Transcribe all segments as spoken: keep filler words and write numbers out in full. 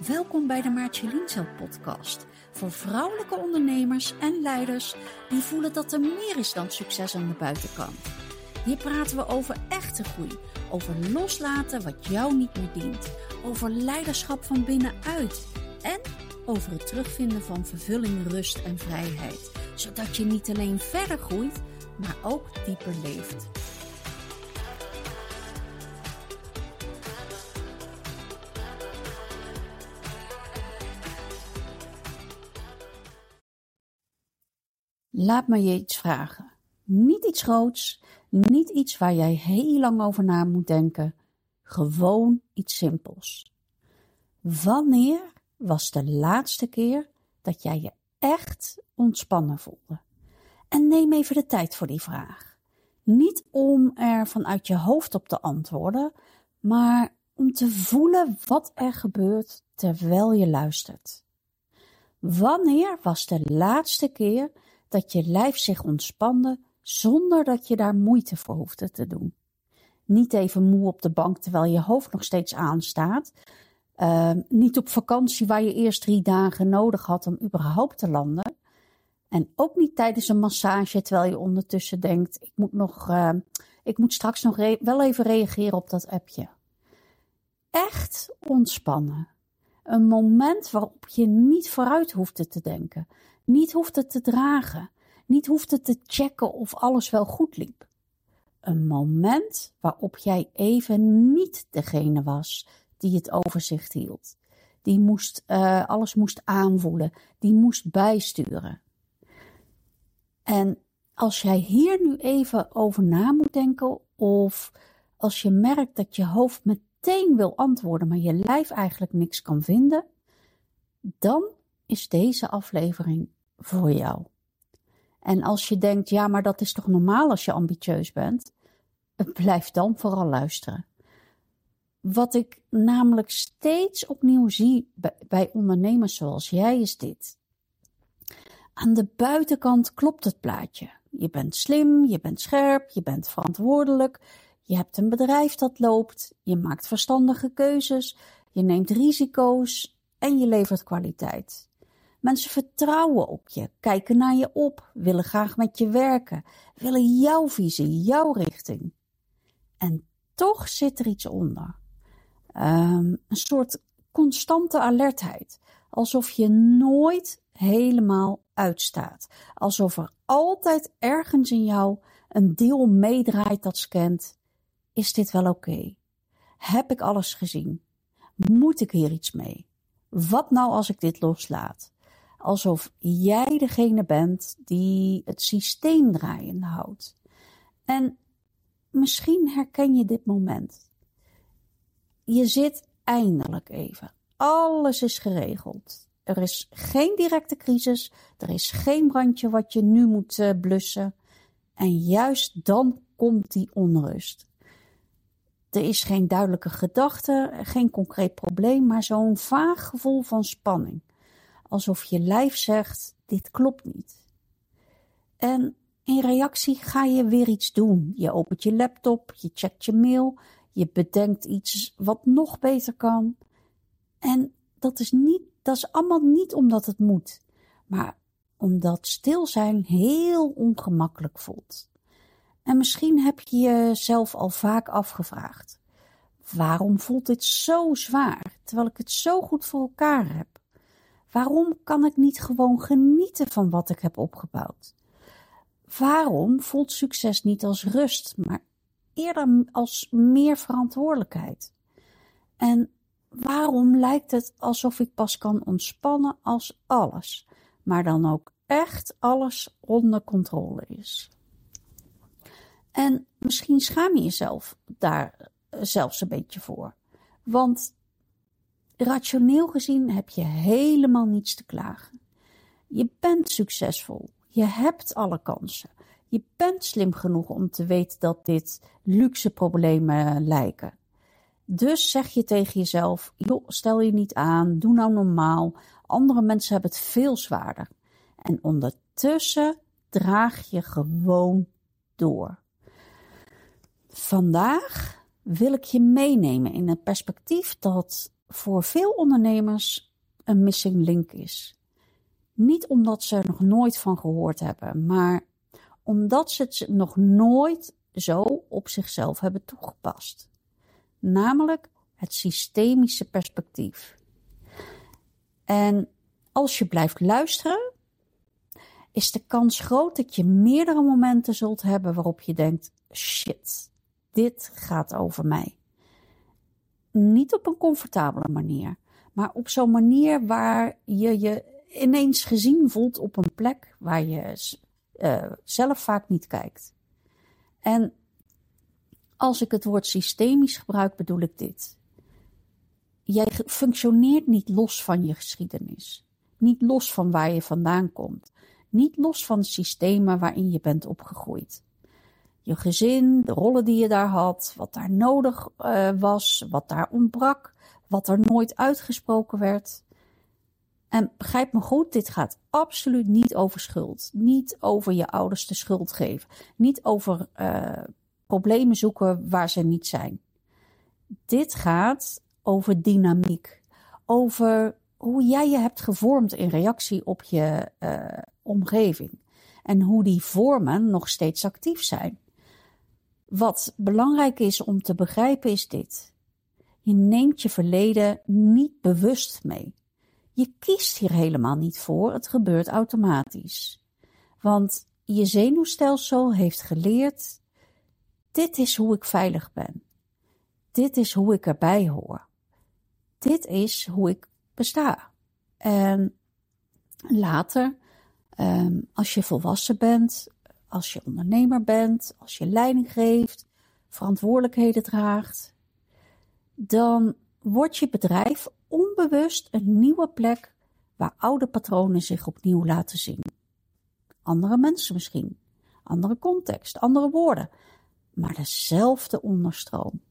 Welkom bij de Maartje Lienzo podcast. Voor vrouwelijke ondernemers en leiders die voelen dat er meer is dan succes aan de buitenkant. Hier praten we over echte groei, over loslaten wat jou niet meer dient, over leiderschap van binnenuit en over het terugvinden van vervulling, rust en vrijheid. Zodat je niet alleen verder groeit, maar ook dieper leeft. Laat me je iets vragen. Niet iets groots, niet iets waar jij heel lang over na moet denken. Gewoon iets simpels. Wanneer was de laatste keer dat jij je echt ontspannen voelde? En neem even de tijd voor die vraag. Niet om er vanuit je hoofd op te antwoorden, maar om te voelen wat er gebeurt terwijl je luistert. Wanneer was de laatste keer dat je lijf zich ontspande zonder dat je daar moeite voor hoefde te doen? Niet even moe op de bank terwijl je hoofd nog steeds aanstaat. Uh, niet op vakantie waar je eerst drie dagen nodig had om überhaupt te landen. En ook niet tijdens een massage terwijl je ondertussen denkt, ik moet, nog, uh, ik moet straks nog re- wel even reageren op dat appje. Echt ontspannen. Een moment waarop je niet vooruit hoefde te denken. Niet hoefde te dragen. Niet hoefde te checken of alles wel goed liep. Een moment waarop jij even niet degene was die het overzicht hield. Die moest, uh, alles moest aanvoelen. Die moest bijsturen. En als jij hier nu even over na moet denken, of als je merkt dat je hoofd meteen wil antwoorden, maar je lijf eigenlijk niks kan vinden, dan is deze aflevering voor jou. En als je denkt, ja, maar dat is toch normaal als je ambitieus bent, blijf dan vooral luisteren. Wat ik namelijk steeds opnieuw zie bij ondernemers zoals jij is dit. Aan de buitenkant klopt het plaatje. Je bent slim, je bent scherp, je bent verantwoordelijk, je hebt een bedrijf dat loopt, je maakt verstandige keuzes, je neemt risico's en je levert kwaliteit. Mensen vertrouwen op je, kijken naar je op, willen graag met je werken, willen jouw visie, jouw richting. En toch zit er iets onder. Um, een soort constante alertheid. Alsof je nooit helemaal uitstaat. Alsof er altijd ergens in jou een deel meedraait dat scant. Is dit wel oké? Okay? Heb ik alles gezien? Moet ik hier iets mee? Wat nou als ik dit loslaat? Alsof jij degene bent die het systeem draaiende houdt. En misschien herken je dit moment. Je zit eindelijk even. Alles is geregeld. Er is geen directe crisis. Er is geen brandje wat je nu moet uh, blussen. En juist dan komt die onrust. Er is geen duidelijke gedachte, geen concreet probleem, maar zo'n vaag gevoel van spanning. Alsof je lijf zegt, dit klopt niet. En in reactie ga je weer iets doen. Je opent je laptop, je checkt je mail, je bedenkt iets wat nog beter kan. En dat is, niet, dat is allemaal niet omdat het moet, maar omdat stil zijn heel ongemakkelijk voelt. En misschien heb je jezelf al vaak afgevraagd. Waarom voelt dit zo zwaar, terwijl ik het zo goed voor elkaar heb? Waarom kan ik niet gewoon genieten van wat ik heb opgebouwd? Waarom voelt succes niet als rust, maar eerder als meer verantwoordelijkheid? En waarom lijkt het alsof ik pas kan ontspannen als alles, maar dan ook echt alles onder controle is? En misschien schaam je jezelf daar zelfs een beetje voor. Want rationeel gezien heb je helemaal niets te klagen. Je bent succesvol. Je hebt alle kansen. Je bent slim genoeg om te weten dat dit luxe problemen lijken. Dus zeg je tegen jezelf, joh, stel je niet aan, doe nou normaal. Andere mensen hebben het veel zwaarder. En ondertussen draag je gewoon door. Vandaag wil ik je meenemen in het perspectief dat voor veel ondernemers een missing link is. Niet omdat ze er nog nooit van gehoord hebben, maar omdat ze het nog nooit zo op zichzelf hebben toegepast. Namelijk het systemische perspectief. En als je blijft luisteren, is de kans groot dat je meerdere momenten zult hebben waarop je denkt, shit, dit gaat over mij. Niet op een comfortabele manier, maar op zo'n manier waar je je ineens gezien voelt op een plek waar je uh, zelf vaak niet kijkt. En als ik het woord systemisch gebruik, bedoel ik dit. Jij functioneert niet los van je geschiedenis. Niet los van waar je vandaan komt. Niet los van de systemen waarin je bent opgegroeid. Je gezin, de rollen die je daar had, wat daar nodig uh, was, wat daar ontbrak, wat er nooit uitgesproken werd. En begrijp me goed, dit gaat absoluut niet over schuld. Niet over je ouders de schuld geven. Niet over uh, problemen zoeken waar ze niet zijn. Dit gaat over dynamiek. Over hoe jij je hebt gevormd in reactie op je uh, omgeving. En hoe die vormen nog steeds actief zijn. Wat belangrijk is om te begrijpen is dit. Je neemt je verleden niet bewust mee. Je kiest hier helemaal niet voor, het gebeurt automatisch. Want je zenuwstelsel heeft geleerd, dit is hoe ik veilig ben. Dit is hoe ik erbij hoor. Dit is hoe ik besta. En later, um, als je volwassen bent, als je ondernemer bent, als je leiding geeft, verantwoordelijkheden draagt, dan wordt je bedrijf onbewust een nieuwe plek waar oude patronen zich opnieuw laten zien. Andere mensen misschien, andere context, andere woorden, maar dezelfde onderstroom.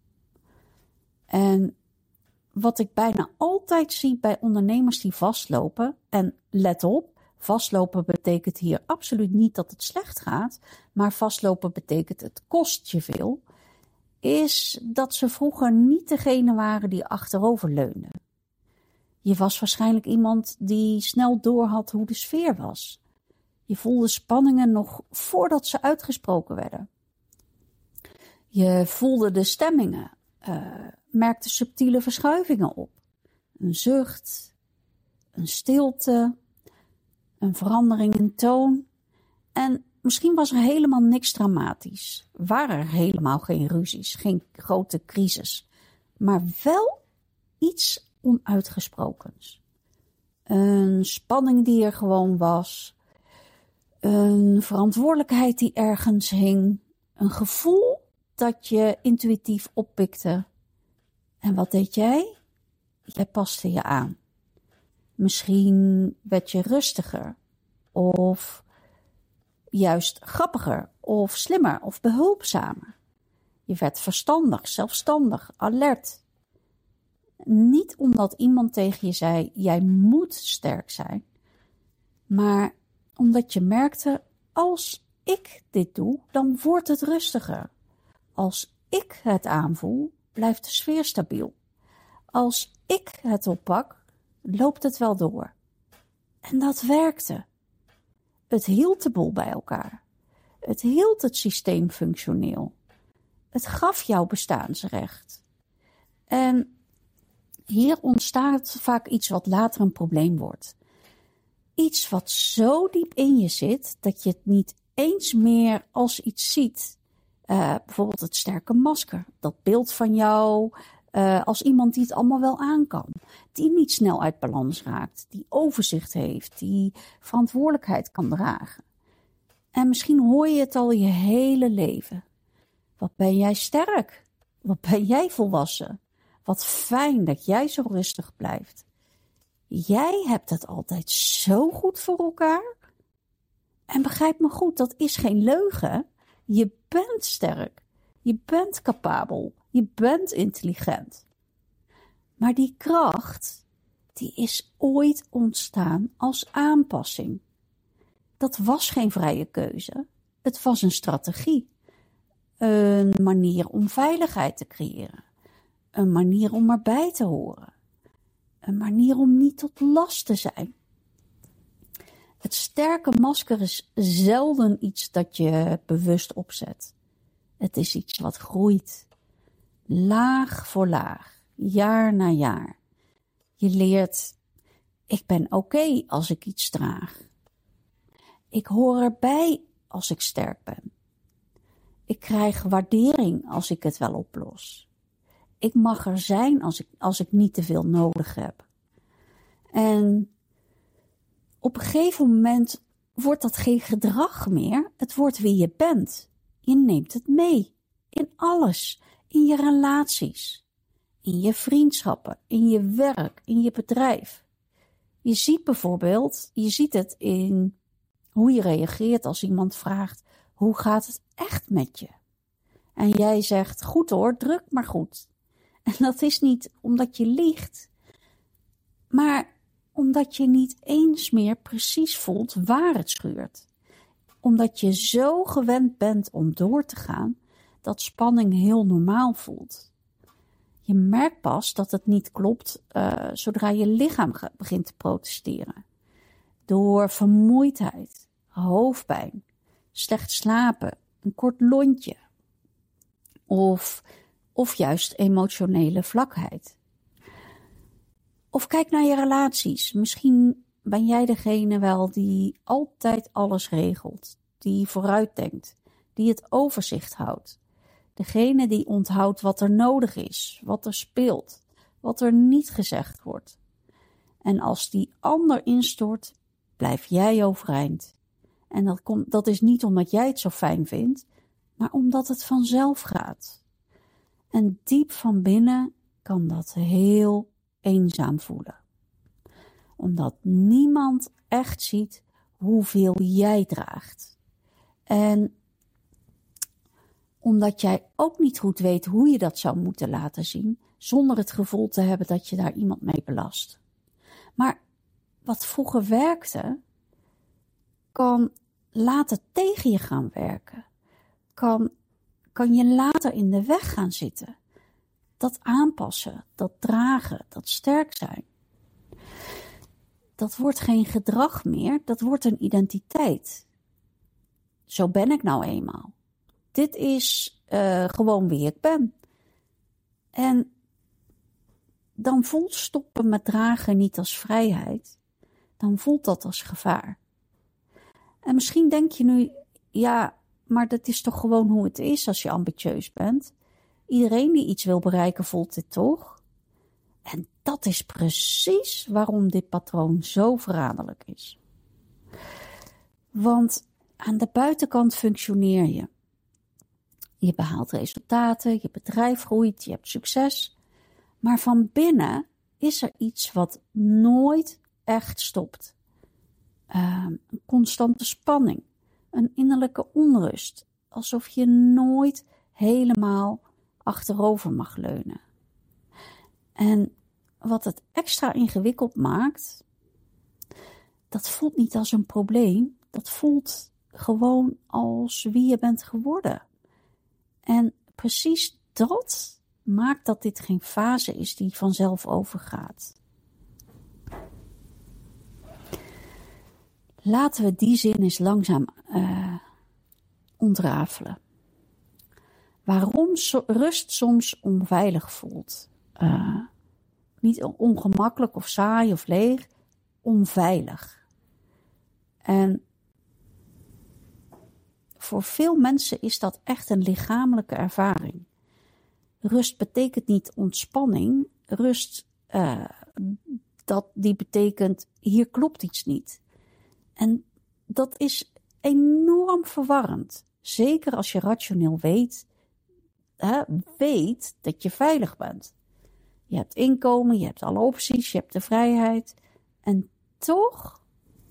En wat ik bijna altijd zie bij ondernemers die vastlopen, en let op, vastlopen betekent hier absoluut niet dat het slecht gaat, maar vastlopen betekent het kost je veel, is dat ze vroeger niet degene waren die achterover leunden. Je was waarschijnlijk iemand die snel doorhad hoe de sfeer was. Je voelde spanningen nog voordat ze uitgesproken werden. Je voelde de stemmingen, uh, merkte subtiele verschuivingen op. Een zucht, een stilte, een verandering in toon. En misschien was er helemaal niks dramatisch. Waren er helemaal geen ruzies, geen grote crisis. Maar wel iets onuitgesprokens. Een spanning die er gewoon was. Een verantwoordelijkheid die ergens hing. Een gevoel dat je intuïtief oppikte. En wat deed jij? Jij paste je aan. Misschien werd je rustiger. Of juist grappiger. Of slimmer. Of behulpzamer. Je werd verstandig, zelfstandig, alert. Niet omdat iemand tegen je zei, jij moet sterk zijn. Maar omdat je merkte, als ik dit doe, dan wordt het rustiger. Als ik het aanvoel, blijft de sfeer stabiel. Als ik het oppak, loopt het wel door. En dat werkte. Het hield de boel bij elkaar. Het hield het systeem functioneel. Het gaf jou bestaansrecht. En hier ontstaat vaak iets wat later een probleem wordt. Iets wat zo diep in je zit, dat je het niet eens meer als iets ziet. Uh, bijvoorbeeld het sterke masker. Dat beeld van jou uh, als iemand die het allemaal wel aan kan. Die niet snel uit balans raakt. Die overzicht heeft. Die verantwoordelijkheid kan dragen. En misschien hoor je het al je hele leven. Wat ben jij sterk? Wat ben jij volwassen? Wat fijn dat jij zo rustig blijft. Jij hebt het altijd zo goed voor elkaar. En begrijp me goed, dat is geen leugen. Je bent sterk. Je bent capabel. Je bent intelligent. Maar die kracht, die is ooit ontstaan als aanpassing. Dat was geen vrije keuze. Het was een strategie. Een manier om veiligheid te creëren. Een manier om erbij te horen. Een manier om niet tot last te zijn. Het sterke masker is zelden iets dat je bewust opzet. Het is iets wat groeit. Laag voor laag. Jaar na jaar. Je leert, ik ben oké als ik iets draag. Ik hoor erbij als ik sterk ben. Ik krijg waardering als ik het wel oplos. Ik mag er zijn als ik, als ik niet te veel nodig heb. En op een gegeven moment wordt dat geen gedrag meer. Het wordt wie je bent. Je neemt het mee. In alles. In je relaties. In je vriendschappen. In je werk. In je bedrijf. Je ziet bijvoorbeeld, je ziet het in hoe je reageert als iemand vraagt, hoe gaat het echt met je? En jij zegt, goed hoor, druk maar goed. En dat is niet omdat je liegt, maar omdat je niet eens meer precies voelt waar het schuurt. Omdat je zo gewend bent om door te gaan, dat spanning heel normaal voelt. Je merkt pas dat het niet klopt uh, zodra je lichaam begint te protesteren. Door vermoeidheid, hoofdpijn, slecht slapen, een kort lontje. Of, of juist emotionele vlakheid. Of kijk naar je relaties. Misschien ben jij degene wel die altijd alles regelt. Die vooruitdenkt. Die het overzicht houdt. Degene die onthoudt wat er nodig is. Wat er speelt. Wat er niet gezegd wordt. En als die ander instort, blijf jij overeind. En dat, komt, dat is niet omdat jij het zo fijn vindt, maar omdat het vanzelf gaat. En diep van binnen kan dat heel eenzaam voelen. Omdat niemand echt ziet hoeveel jij draagt. En omdat jij ook niet goed weet hoe je dat zou moeten laten zien, zonder het gevoel te hebben dat je daar iemand mee belast. Maar wat vroeger werkte, kan later tegen je gaan werken. Kan, kan je later in de weg gaan zitten. Dat aanpassen, dat dragen, dat sterk zijn. Dat wordt geen gedrag meer, dat wordt een identiteit. Zo ben ik nou eenmaal. Dit is uh, gewoon wie ik ben. En dan voelt stoppen met dragen niet als vrijheid. Dan voelt dat als gevaar. En misschien denk je nu, ja, maar dat is toch gewoon hoe het is als je ambitieus bent. Iedereen die iets wil bereiken voelt dit toch? En dat is precies waarom dit patroon zo verraderlijk is. Want aan de buitenkant functioneer je. Je behaalt resultaten, je bedrijf groeit, je hebt succes. Maar van binnen is er iets wat nooit echt stopt. Uh, een constante spanning, een innerlijke onrust. Alsof je nooit helemaal achterover mag leunen. En wat het extra ingewikkeld maakt, dat voelt niet als een probleem. Dat voelt gewoon als wie je bent geworden. En precies dat maakt dat dit geen fase is die vanzelf overgaat. Laten we die zin eens langzaam uh, ontrafelen. Waarom so- rust soms onveilig voelt. Uh, niet ongemakkelijk of saai of leeg. Onveilig. En voor veel mensen is dat echt een lichamelijke ervaring. Rust betekent niet ontspanning. Rust, uh, dat, die betekent hier klopt iets niet. En dat is enorm verwarrend. Zeker als je rationeel weet, hè, weet dat je veilig bent. Je hebt inkomen, je hebt alle opties, je hebt de vrijheid. En toch,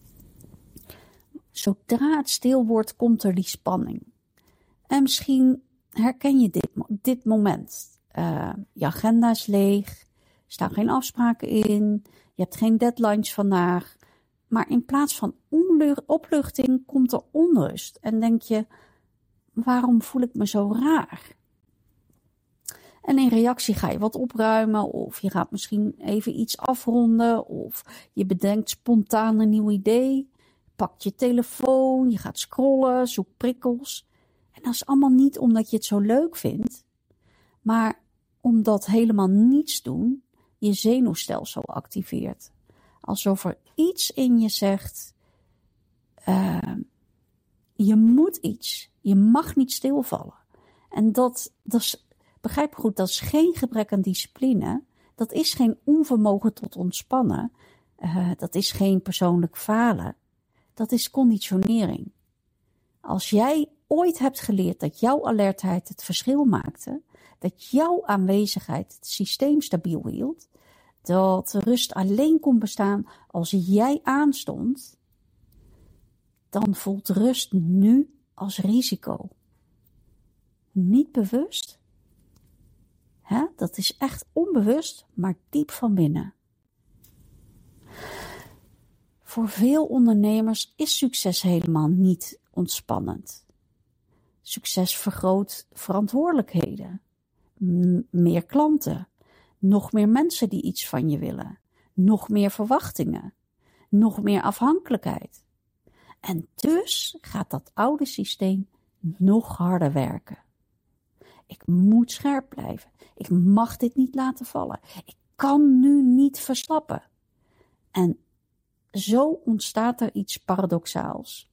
zodra het stil wordt, komt er die spanning. En misschien herken je dit, dit moment. Uh, je agenda is leeg, er staan geen afspraken in, je hebt geen deadlines vandaag. Maar in plaats van opluchting komt er onrust. En denk je, waarom voel ik me zo raar? En in reactie ga je wat opruimen of je gaat misschien even iets afronden of je bedenkt spontaan een nieuw idee. Pak je telefoon, je gaat scrollen, zoek prikkels. En dat is allemaal niet omdat je het zo leuk vindt, maar omdat helemaal niets doen je zenuwstelsel activeert. Alsof er iets in je zegt, uh, je moet iets, je mag niet stilvallen. En dat, dat is, begrijp goed, dat is geen gebrek aan discipline. Dat is geen onvermogen tot ontspannen. Uh, dat is geen persoonlijk falen. Dat is conditionering. Als jij ooit hebt geleerd dat jouw alertheid het verschil maakte, dat jouw aanwezigheid het systeem stabiel hield, dat rust alleen kon bestaan als jij aanstond, dan voelt rust nu als risico. Niet bewust. Hè? Dat is echt onbewust, maar diep van binnen. Voor veel ondernemers is succes helemaal niet ontspannend. Succes vergroot verantwoordelijkheden, M- meer klanten, nog meer mensen die iets van je willen, nog meer verwachtingen, nog meer afhankelijkheid. En dus gaat dat oude systeem nog harder werken. Ik moet scherp blijven. Ik mag dit niet laten vallen. Ik kan nu niet verslappen. En zo ontstaat er iets paradoxaals.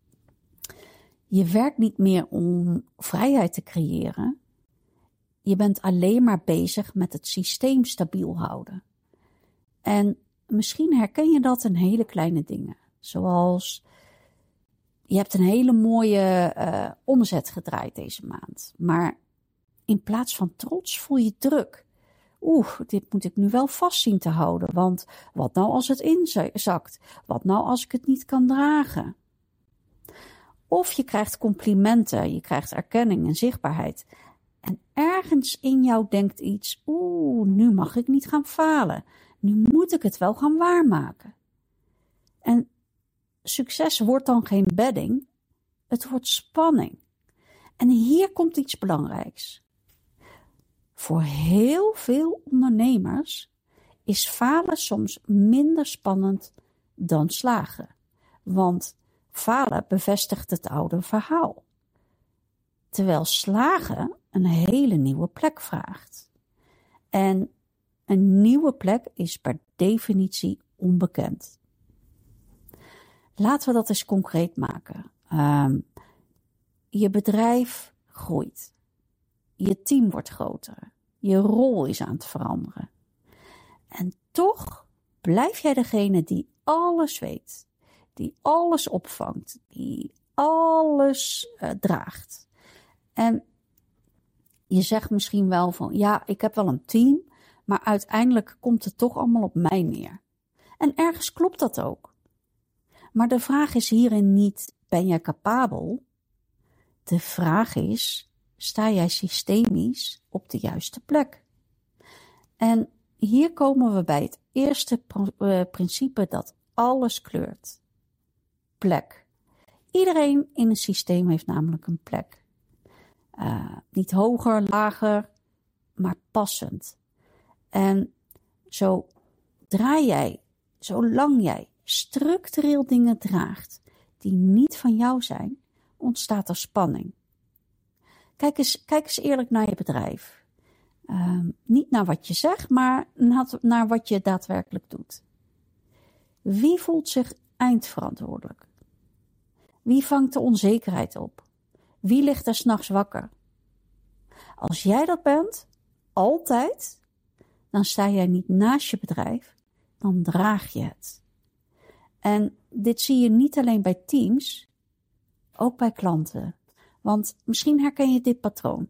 Je werkt niet meer om vrijheid te creëren. Je bent alleen maar bezig met het systeem stabiel houden. En misschien herken je dat in hele kleine dingen. Zoals, je hebt een hele mooie uh, omzet gedraaid deze maand. Maar in plaats van trots voel je druk. Oeh, dit moet ik nu wel vast zien te houden. Want wat nou als het inzakt? Wat nou als ik het niet kan dragen? Of je krijgt complimenten, je krijgt erkenning en zichtbaarheid. En ergens in jou denkt iets, oeh, nu mag ik niet gaan falen. Nu moet ik het wel gaan waarmaken. En succes wordt dan geen bedding, het wordt spanning. En hier komt iets belangrijks. Voor heel veel ondernemers is falen soms minder spannend dan slagen. Want falen bevestigt het oude verhaal. Terwijl slagen een hele nieuwe plek vraagt. En een nieuwe plek is per definitie onbekend. Laten we dat eens concreet maken. Um, je bedrijf groeit. Je team wordt groter. Je rol is aan het veranderen. En toch blijf jij degene die alles weet. Die alles opvangt. Die alles uh, draagt. En je zegt misschien wel van, ja, ik heb wel een team, maar uiteindelijk komt het toch allemaal op mij neer. En ergens klopt dat ook. Maar de vraag is hierin niet, ben jij capabel? De vraag is, sta jij systemisch op de juiste plek? En hier komen we bij het eerste principe dat alles kleurt. Plek. Iedereen in een systeem heeft namelijk een plek. Uh, niet hoger, lager, maar passend. En zo draai jij, zolang jij structureel dingen draagt die niet van jou zijn, ontstaat er spanning. Kijk eens, kijk eens eerlijk naar je bedrijf. Uh, niet naar wat je zegt, maar naar wat je daadwerkelijk doet. Wie voelt zich eindverantwoordelijk? Wie vangt de onzekerheid op? Wie ligt er 's nachts wakker? Als jij dat bent, altijd, dan sta jij niet naast je bedrijf, dan draag je het. En dit zie je niet alleen bij teams, ook bij klanten. Want misschien herken je dit patroon.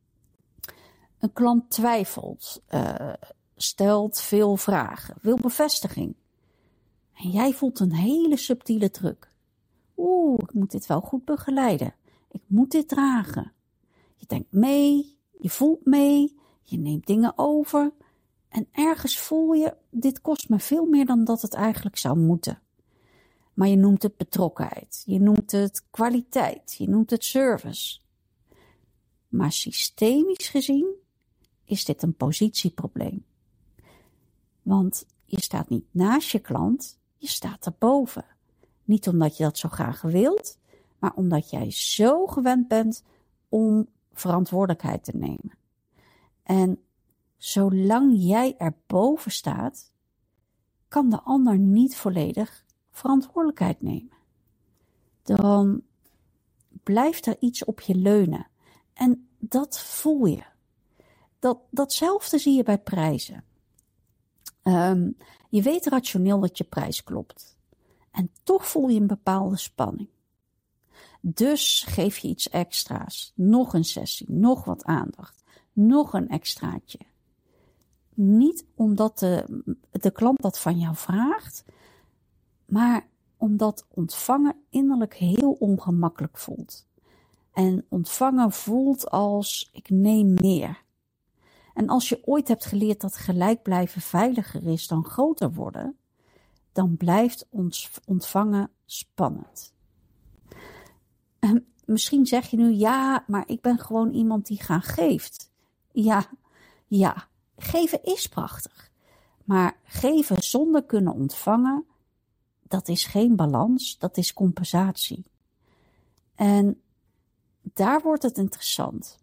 Een klant twijfelt, uh, stelt veel vragen, wil bevestiging. En jij voelt een hele subtiele druk. Oeh, ik moet dit wel goed begeleiden. Ik moet dit dragen. Je denkt mee, je voelt mee, je neemt dingen over. En ergens voel je, dit kost me veel meer dan dat het eigenlijk zou moeten. Maar je noemt het betrokkenheid, je noemt het kwaliteit, je noemt het service. Maar systemisch gezien is dit een positieprobleem. Want je staat niet naast je klant, je staat erboven. Niet omdat je dat zo graag wilt, maar omdat jij zo gewend bent om verantwoordelijkheid te nemen. En zolang jij erboven staat, kan de ander niet volledig verantwoordelijkheid nemen. Dan blijft er iets op je leunen. En dat voel je. Dat, datzelfde zie je bij prijzen. Um, je weet rationeel dat je prijs klopt. En toch voel je een bepaalde spanning. Dus geef je iets extra's. Nog een sessie, nog wat aandacht. Nog een extraatje. Niet omdat de, de klant dat van jou vraagt, maar omdat ontvangen innerlijk heel ongemakkelijk voelt. En ontvangen voelt als ik neem meer. En als je ooit hebt geleerd dat gelijk blijven veiliger is dan groter worden, dan blijft ons ontvangen spannend. En misschien zeg je nu, ja, maar ik ben gewoon iemand die graag geeft. Ja, ja, geven is prachtig. Maar geven zonder kunnen ontvangen, dat is geen balans, dat is compensatie. En daar wordt het interessant.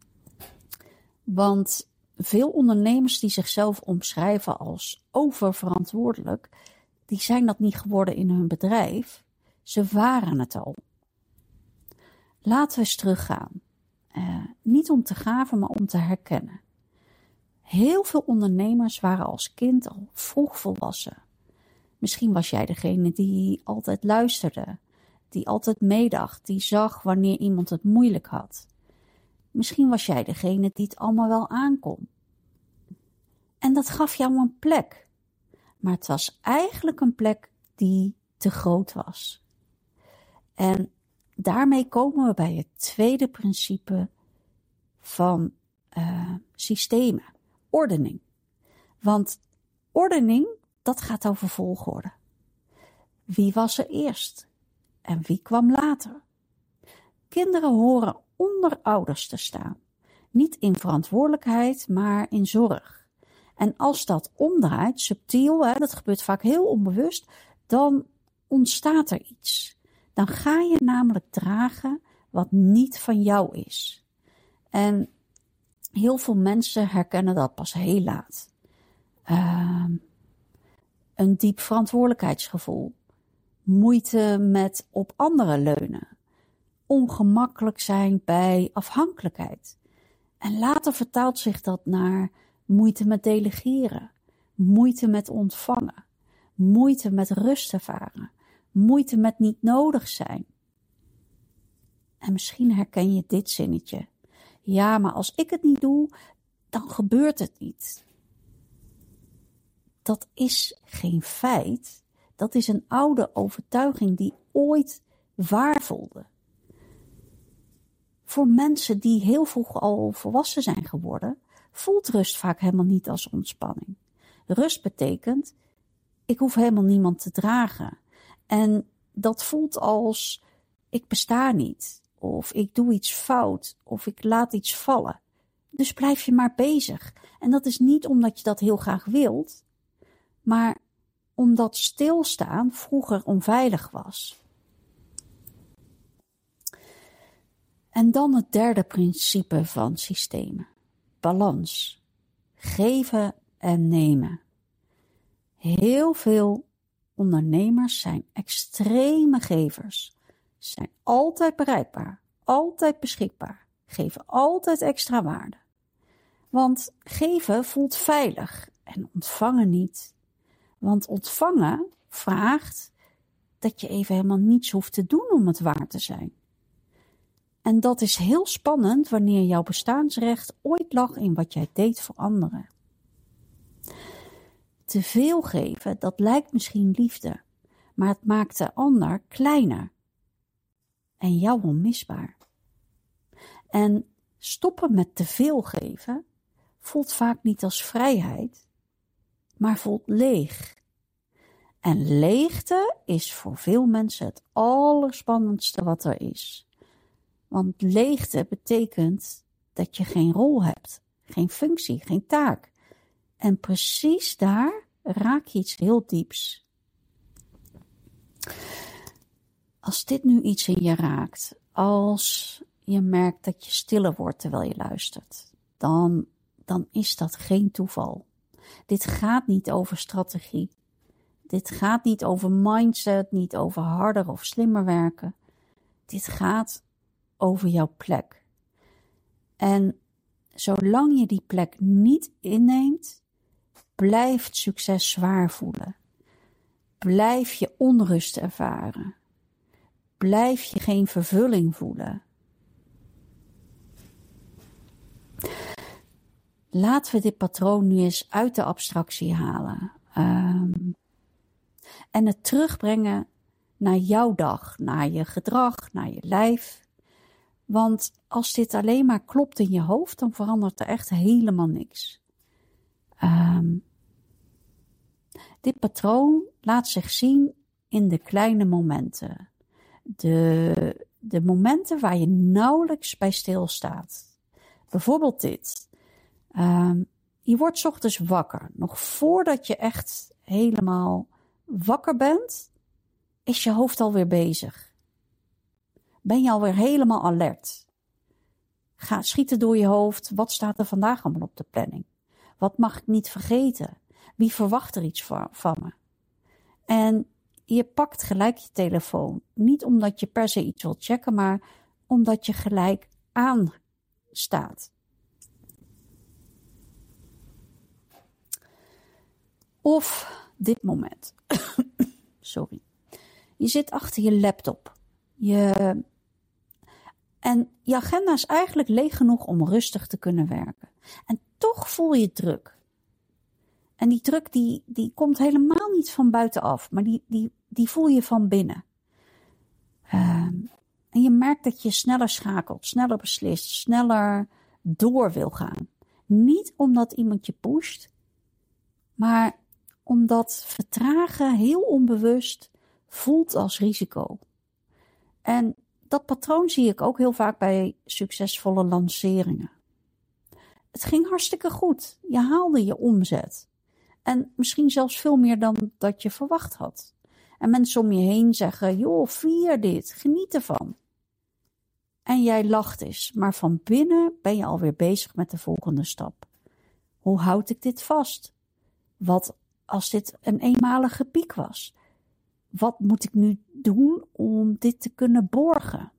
Want veel ondernemers die zichzelf omschrijven als oververantwoordelijk, die zijn dat niet geworden in hun bedrijf. Ze waren het al. Laten we eens teruggaan. Uh, niet om te graven, maar om te herkennen. Heel veel ondernemers waren als kind al vroeg volwassen. Misschien was jij degene die altijd luisterde, die altijd meedacht, die zag wanneer iemand het moeilijk had. Misschien was jij degene die het allemaal wel aankon. En dat gaf jou een plek. Maar het was eigenlijk een plek die te groot was. En daarmee komen we bij het tweede principe van uh, systemen. Ordening. Want ordening, dat gaat over volgorde. Wie was er eerst? En wie kwam later? Kinderen horen onder ouders te staan. Niet in verantwoordelijkheid, maar in zorg. En als dat omdraait, subtiel, hè, dat gebeurt vaak heel onbewust, dan ontstaat er iets. Dan ga je namelijk dragen wat niet van jou is. En heel veel mensen herkennen dat pas heel laat. Uh, een diep verantwoordelijkheidsgevoel. Moeite met op anderen leunen. Ongemakkelijk zijn bij afhankelijkheid. En later vertaalt zich dat naar moeite met delegeren. Moeite met ontvangen. Moeite met rust ervaren. Moeite met niet nodig zijn. En misschien herken je dit zinnetje. Ja, maar als ik het niet doe, dan gebeurt het niet. Dat is geen feit. Dat is een oude overtuiging die ooit waar voelde. Voor mensen die heel vroeg al volwassen zijn geworden, voelt rust vaak helemaal niet als ontspanning. Rust betekent, ik hoef helemaal niemand te dragen. En dat voelt als, ik besta niet. Of ik doe iets fout. Of ik laat iets vallen. Dus blijf je maar bezig. En dat is niet omdat je dat heel graag wilt. Maar omdat stilstaan vroeger onveilig was. En dan het derde principe van systemen. Balans. Geven en nemen. Heel veel ondernemers zijn extreme gevers. Ze zijn altijd bereikbaar, altijd beschikbaar, geven altijd extra waarde. Want geven voelt veilig en ontvangen niet. Want ontvangen vraagt dat je even helemaal niets hoeft te doen om het waar te zijn. En dat is heel spannend wanneer jouw bestaansrecht ooit lag in wat jij deed voor anderen. Te veel geven, dat lijkt misschien liefde, maar het maakt de ander kleiner. En jou onmisbaar. En stoppen met te veel geven voelt vaak niet als vrijheid, maar voelt leeg. En leegte is voor veel mensen het allerspannendste wat er is. Want leegte betekent dat je geen rol hebt, geen functie, geen taak. En precies daar raak je iets heel dieps. Als dit nu iets in je raakt, als je merkt dat je stiller wordt terwijl je luistert, dan, dan is dat geen toeval. Dit gaat niet over strategie. Dit gaat niet over mindset, niet over harder of slimmer werken. Dit gaat over jouw plek. En zolang je die plek niet inneemt, blijft succes zwaar voelen. Blijf je onrust ervaren. Blijf je geen vervulling voelen. Laten we dit patroon nu eens uit de abstractie halen. Um, en het terugbrengen naar jouw dag, naar je gedrag, naar je lijf. Want als dit alleen maar klopt in je hoofd, dan verandert er echt helemaal niks. Um, dit patroon laat zich zien in de kleine momenten. De, de momenten waar je nauwelijks bij stilstaat. Bijvoorbeeld dit. Um, je wordt 's ochtends wakker. Nog voordat je echt helemaal wakker bent, is je hoofd alweer bezig. Ben je alweer helemaal alert. Ga schieten door je hoofd. Wat staat er vandaag allemaal op de planning? Wat mag ik niet vergeten? Wie verwacht er iets van, van me? En je pakt gelijk je telefoon. Niet omdat je per se iets wilt checken, maar omdat je gelijk aanstaat. Of dit moment. Sorry. Je zit achter je laptop. Je... En je agenda is eigenlijk leeg genoeg om rustig te kunnen werken. En toch voel je druk. En die druk die, die komt helemaal niet van buitenaf, maar die, die, die voel je van binnen. Um, en je merkt dat je sneller schakelt, sneller beslist, sneller door wil gaan. Niet omdat iemand je pusht, maar omdat vertragen heel onbewust voelt als risico. En dat patroon zie ik ook heel vaak bij succesvolle lanceringen. Het ging hartstikke goed. Je haalde je omzet. En misschien zelfs veel meer dan dat je verwacht had. En mensen om je heen zeggen, joh, vier dit, geniet ervan. En jij lacht eens, maar van binnen ben je alweer bezig met de volgende stap. Hoe houd ik dit vast? Wat als dit een eenmalige piek was? Wat moet ik nu doen om dit te kunnen borgen?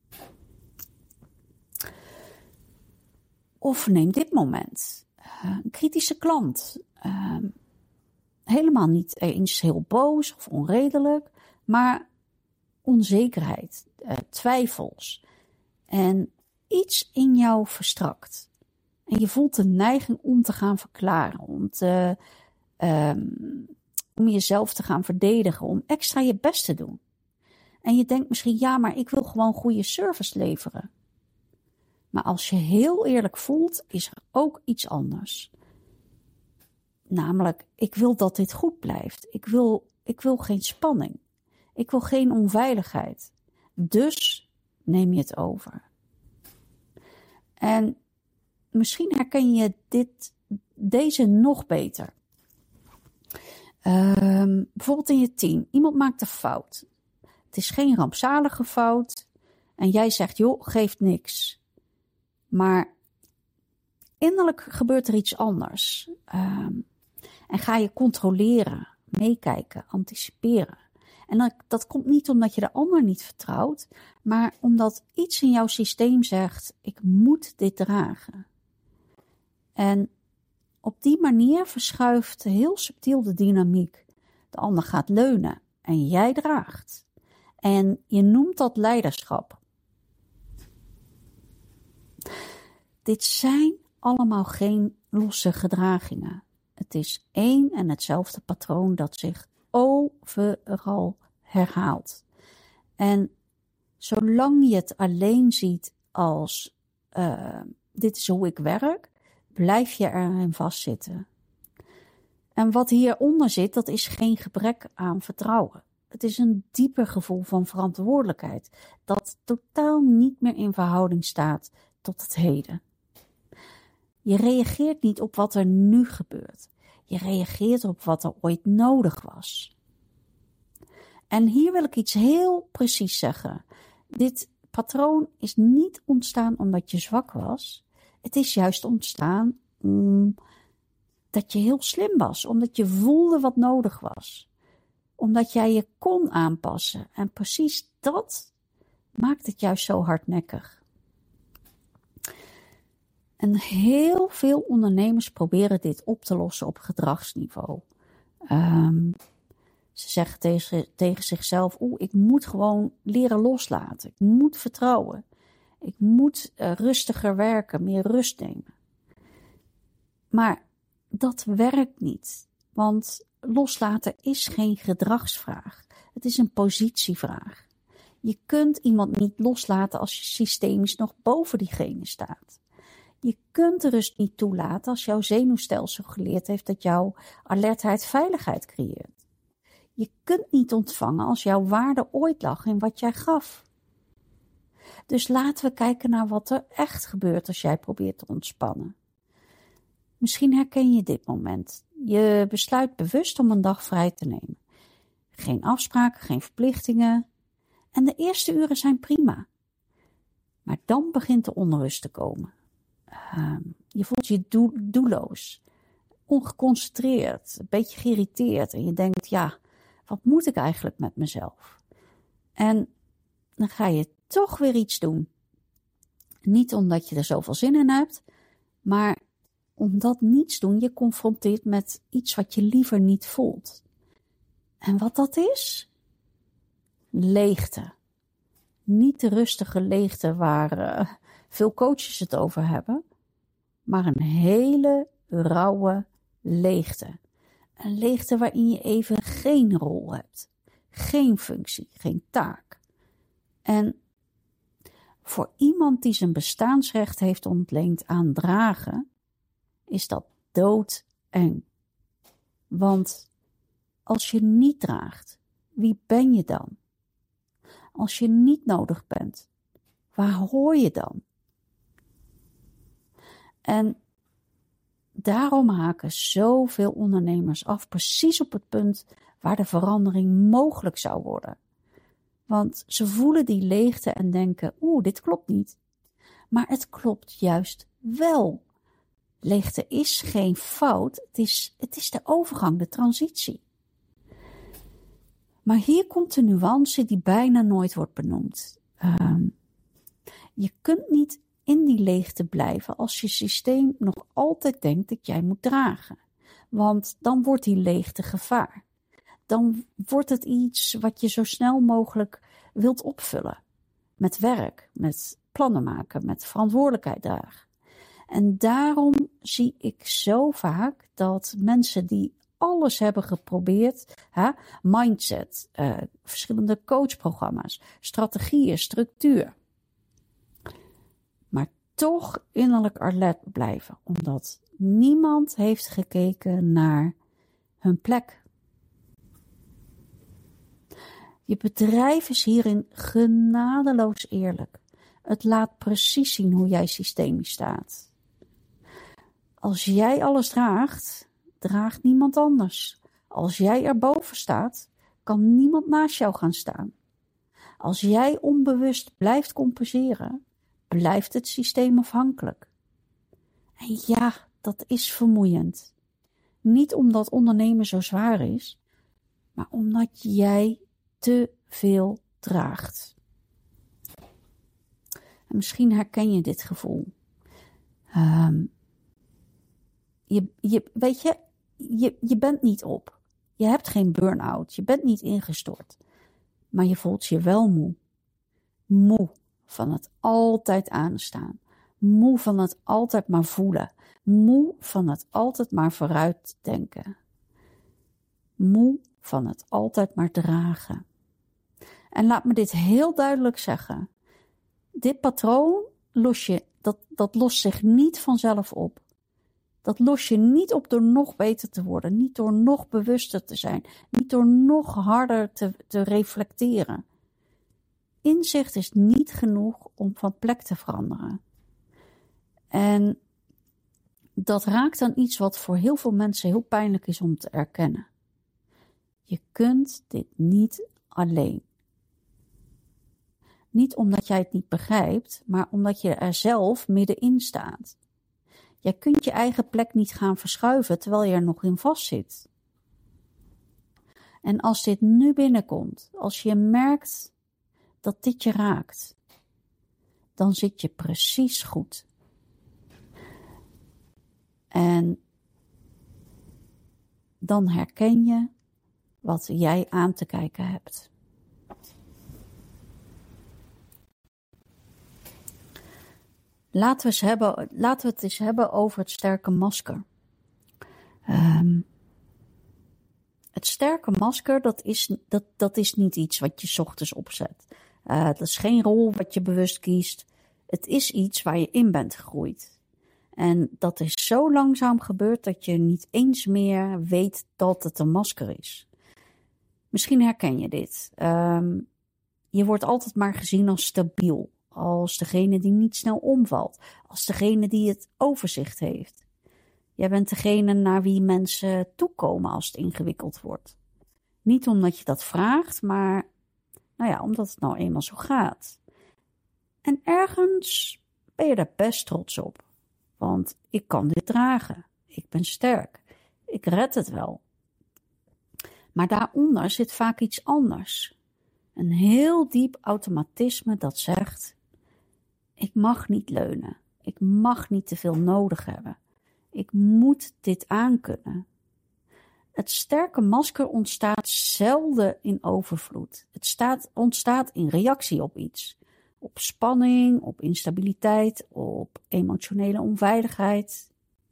Of neem dit moment. Uh, een kritische klant. Uh, helemaal niet eens heel boos of onredelijk, maar onzekerheid, uh, twijfels. En iets in jou verstrakt. En je voelt de neiging om te gaan verklaren, om, te, um, om jezelf te gaan verdedigen, om extra je best te doen. En je denkt misschien, ja, maar ik wil gewoon goede service leveren. Maar als je heel eerlijk voelt, is er ook iets anders. Namelijk, ik wil dat dit goed blijft. Ik wil, ik wil geen spanning. Ik wil geen onveiligheid. Dus neem je het over. En misschien herken je dit, deze nog beter. Um, bijvoorbeeld in je team. Iemand maakt een fout. Het is geen rampzalige fout. En jij zegt, joh, geeft niks. Maar innerlijk gebeurt er iets anders. Um, en ga je controleren, meekijken, anticiperen. En dat, dat komt niet omdat je de ander niet vertrouwt, maar omdat iets in jouw systeem zegt, ik moet dit dragen. En op die manier verschuift heel subtiel de dynamiek. De ander gaat leunen en jij draagt. En je noemt dat leiderschap. Dit zijn allemaal geen losse gedragingen. Het is één en hetzelfde patroon dat zich overal herhaalt. En zolang je het alleen ziet als uh, dit is hoe ik werk, blijf je erin vastzitten. En wat hieronder zit, dat is geen gebrek aan vertrouwen. Het is een dieper gevoel van verantwoordelijkheid dat totaal niet meer in verhouding staat tot het heden. Je reageert niet op wat er nu gebeurt. Je reageert op wat er ooit nodig was. En hier wil ik iets heel precies zeggen. Dit patroon is niet ontstaan omdat je zwak was. Het is juist ontstaan omdat je heel slim was. Omdat je voelde wat nodig was. Omdat jij je kon aanpassen. En precies dat maakt het juist zo hardnekkig. En heel veel ondernemers proberen dit op te lossen op gedragsniveau. Um, ze zeggen tegen, tegen zichzelf, oeh, ik moet gewoon leren loslaten. Ik moet vertrouwen. Ik moet uh, rustiger werken, meer rust nemen. Maar dat werkt niet. Want loslaten is geen gedragsvraag. Het is een positievraag. Je kunt iemand niet loslaten als je systemisch nog boven diegene staat. Je kunt de rust niet toelaten als jouw zenuwstelsel geleerd heeft dat jouw alertheid veiligheid creëert. Je kunt niet ontvangen als jouw waarde ooit lag in wat jij gaf. Dus laten we kijken naar wat er echt gebeurt als jij probeert te ontspannen. Misschien herken je dit moment. Je besluit bewust om een dag vrij te nemen. Geen afspraken, geen verplichtingen. En de eerste uren zijn prima. Maar dan begint de onrust te komen. Uh, je voelt je doel, doelloos, ongeconcentreerd, een beetje geïrriteerd. En je denkt, ja, wat moet ik eigenlijk met mezelf? En dan ga je toch weer iets doen. Niet omdat je er zoveel zin in hebt, maar omdat niets doen je confronteert met iets wat je liever niet voelt. En wat dat is? Leegte. Niet de rustige leegte waar uh, veel coaches het over hebben, maar een hele rauwe leegte. Een leegte waarin je even geen rol hebt, geen functie, geen taak. En voor iemand die zijn bestaansrecht heeft ontleend aan dragen, is dat doodeng. Want als je niet draagt, wie ben je dan? Als je niet nodig bent, waar hoor je dan? En daarom haken zoveel ondernemers af, precies op het punt waar de verandering mogelijk zou worden. Want ze voelen die leegte en denken, oeh, dit klopt niet. Maar het klopt juist wel. Leegte is geen fout, het is, het is de overgang, de transitie. Maar hier komt de nuance die bijna nooit wordt benoemd. Um, je kunt niet in die leegte blijven als je systeem nog altijd denkt dat jij moet dragen. Want dan wordt die leegte gevaar. Dan wordt het iets wat je zo snel mogelijk wilt opvullen. Met werk, met plannen maken, met verantwoordelijkheid dragen. En daarom zie ik zo vaak dat mensen die alles hebben geprobeerd, hè, mindset, uh, verschillende coachprogramma's, strategieën, structuur, maar toch innerlijk alert blijven, omdat niemand heeft gekeken naar hun plek. Je bedrijf is hierin genadeloos eerlijk. Het laat precies zien hoe jij systemisch staat. Als jij alles draagt, draagt niemand anders. Als jij erboven staat, kan niemand naast jou gaan staan. Als jij onbewust blijft compenseren, blijft het systeem afhankelijk. En ja, dat is vermoeiend. Niet omdat ondernemen zo zwaar is, maar omdat jij te veel draagt. En misschien herken je dit gevoel. Um, je, je, weet je, je, je bent niet op. Je hebt geen burn-out. Je bent niet ingestort. Maar je voelt je wel moe. Moe van het altijd aanstaan. Moe van het altijd maar voelen. Moe van het altijd maar vooruit denken. Moe van het altijd maar dragen. En laat me dit heel duidelijk zeggen. Dit patroon los je, dat, dat lost zich niet vanzelf op. Dat los je niet op door nog beter te worden. Niet door nog bewuster te zijn. Niet door nog harder te, te reflecteren. Inzicht is niet genoeg om van plek te veranderen. En dat raakt aan iets wat voor heel veel mensen heel pijnlijk is om te erkennen. Je kunt dit niet alleen. Niet omdat jij het niet begrijpt, maar omdat je er zelf middenin staat. Jij kunt je eigen plek niet gaan verschuiven terwijl je er nog in vastzit. En als dit nu binnenkomt, als je merkt dat dit je raakt, dan zit je precies goed. En dan herken je wat jij aan te kijken hebt. Laten we, eens hebben, laten we het eens hebben over het sterke masker. Um, het sterke masker, dat is, dat, dat is niet iets wat je 's ochtends opzet. Uh, dat is geen rol wat je bewust kiest. Het is iets waar je in bent gegroeid. En dat is zo langzaam gebeurd dat je niet eens meer weet dat het een masker is. Misschien herken je dit. Um, je wordt altijd maar gezien als stabiel. Als degene die niet snel omvalt. Als degene die het overzicht heeft. Jij bent degene naar wie mensen toekomen als het ingewikkeld wordt. Niet omdat je dat vraagt, maar nou ja, omdat het nou eenmaal zo gaat. En ergens ben je daar best trots op. Want ik kan dit dragen. Ik ben sterk. Ik red het wel. Maar daaronder zit vaak iets anders. Een heel diep automatisme dat zegt: ik mag niet leunen. Ik mag niet te veel nodig hebben. Ik moet dit aankunnen. Het sterke masker ontstaat zelden in overvloed. Het staat, ontstaat in reactie op iets. Op spanning, op instabiliteit, op emotionele onveiligheid.